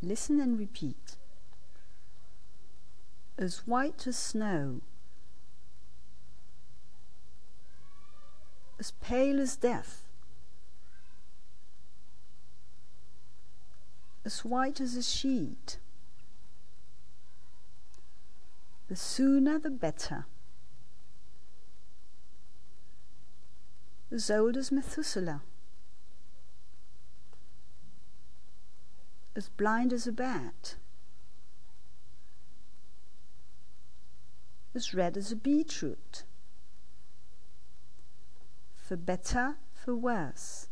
Listen and repeat. As white as snow, as pale as death, as white as a sheet. The sooner the better. As old as Methuselah, as blind as a bat, as red as a beetroot. For better, for worse.